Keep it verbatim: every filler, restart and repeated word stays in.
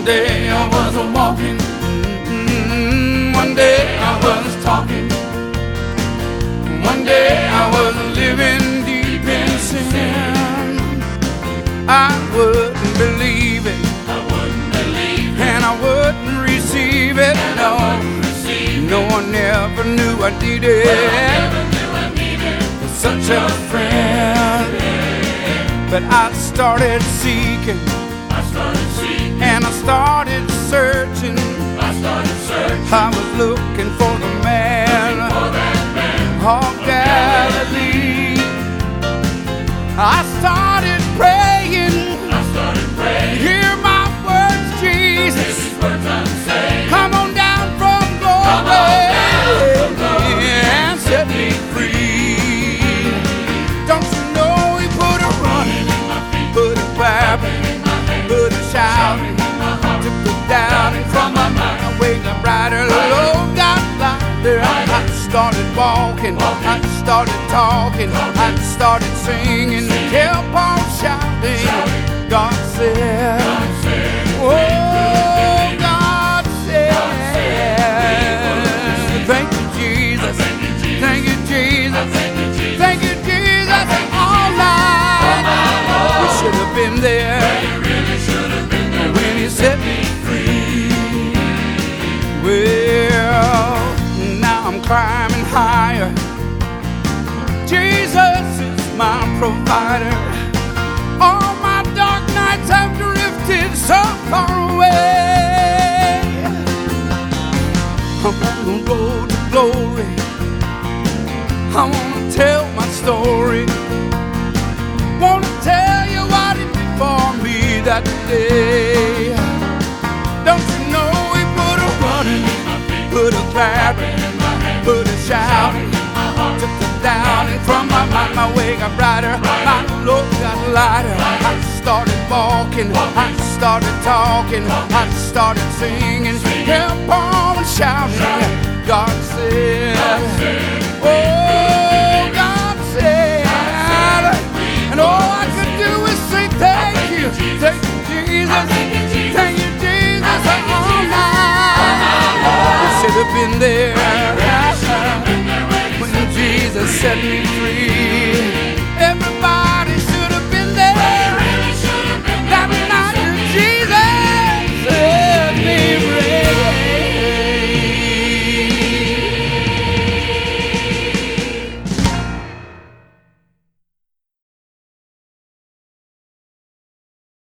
One day I was walking, mm-hmm. One day I was talking, one day I was living deep in sin. I wouldn't believe it, I wouldn't believe it, and I wouldn't receive it. No, receive no one ever knew I needed never knew I needed such a friend. But I started seeking, I started seeking, and I started searching. I started searching I was looking for the man for that man of Galilee. I started praying, I started praying, hear my words, Jesus. these words I'm saying, Come on down from glory and set me free. Don't you know he put a running, put a clapping, put a shouting, took the doubting from my mind. I wake up brighter, low got louder. I started walking, I started talking, I started singing, kept on shouting. God said, oh, God said, thank you, Jesus, thank you, Jesus, thank you, Jesus, all night. We should have been there when he set me free. Well, now I'm climbing higher. Jesus is my provider. All my dark nights have drifted so far away. I'm on the road to glory. I wanna tell my story. Wanna tell you what he did for me that day. Don't you know he put a running, put a clapping, put a shouting, took the doubting from my mind. My way got brighter, my load got lighter. I started walking, I started talking, I started singing, kept on shouting. God said, oh, God said, and all I could do is say thank you, thank you, Jesus, thank you, Jesus, all night. We should have been there when Jesus set me free.